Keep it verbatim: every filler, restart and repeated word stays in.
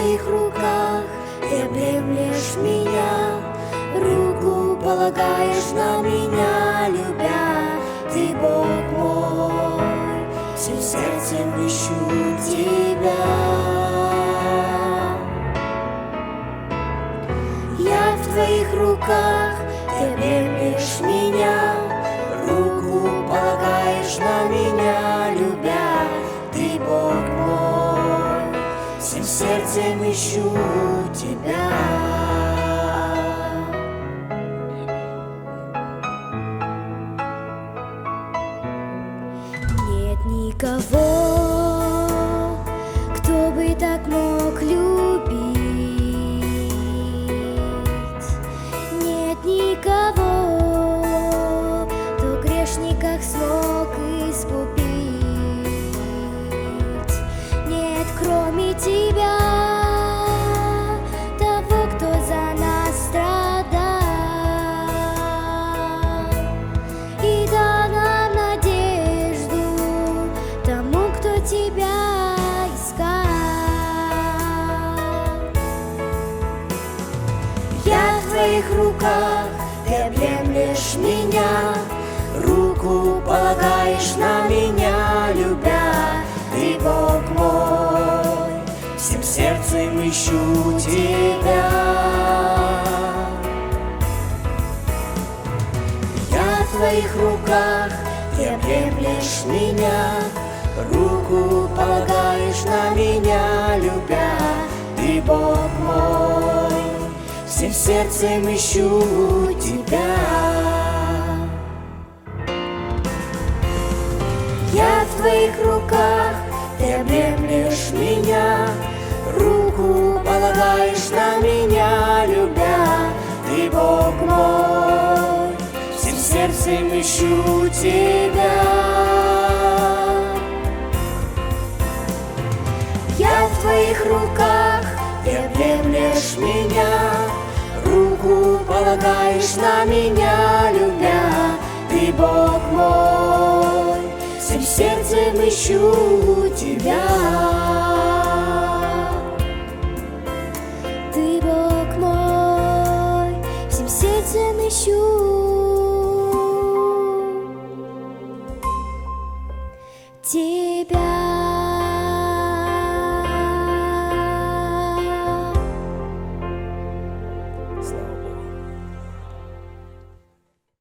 твоих руках ты обнимешь меня, руку полагаешь на меня, любя. Ты Бог мой, всем сердцем ищу тебя. Я в твоих руках, ты обнимешь меня, руку полагаешь на меня, любя. Ты Бог мой, всем сердцем ищу тебя. Нет никого, кто бы так мог любить. Нет никого, кто грешниках смог искупить. Нет, кроме тебя, того, кто за нас страдал и дал нам надежду, тому, кто тебя искал. Я в твоих руках, ты обнимешь меня, руку полагаешь на меня, любя. Ты Бог мой, всем сердцем ищу тебя. Я в твоих руках, ты обнимешь меня, руку полагаешь на меня, любя. Ты Бог мой, всем сердцем ищу тебя. Я в твоих руках, ты обнимешь меня, руку полагаешь на меня, любя. Ты Бог мой, всем сердцем ищу тебя. Я в твоих руках, ты обнимешь меня, руку полагаешь на меня, любя. Ты Бог мой, всем сердцем ищу тебя. Ты Бог мой, всем сердцем ищу тебя.